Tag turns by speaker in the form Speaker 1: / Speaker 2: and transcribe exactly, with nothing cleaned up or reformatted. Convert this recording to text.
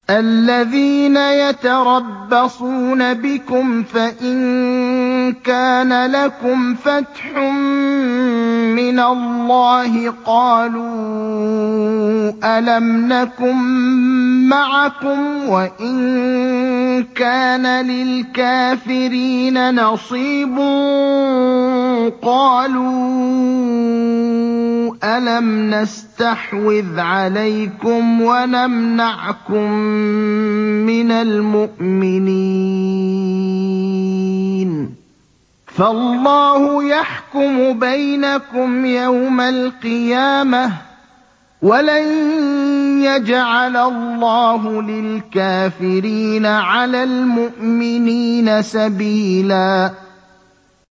Speaker 1: الَّذِينَ يَتَرَبَّصُونَ بِكُمْ فَإِن كَانَ لَكُمْ فَتْحٌ مِّنَ اللَّهِ قَالُوا أَلَمْ نَكُن مَّعَكُمْ وَإِن كَانَ لِلْكَافِرِينَ نَصِيبٌ قَالُوا أَلَمْ نَسْتَحْوِذْ عَلَيْكُمْ وَنَمْنَعْكُم مِّنَ الْمُؤْمِنِينَ ۖ فَاللَّهُ يَحْكُمُ بَيْنَكُمْ يَوْمَ الْقِيَامَةِ ۖ وَلَن يَجْعَلَ اللَّهُ لِلْكَافِرِينَ عَلَى الْمُؤْمِنِينَ سَبِيلًا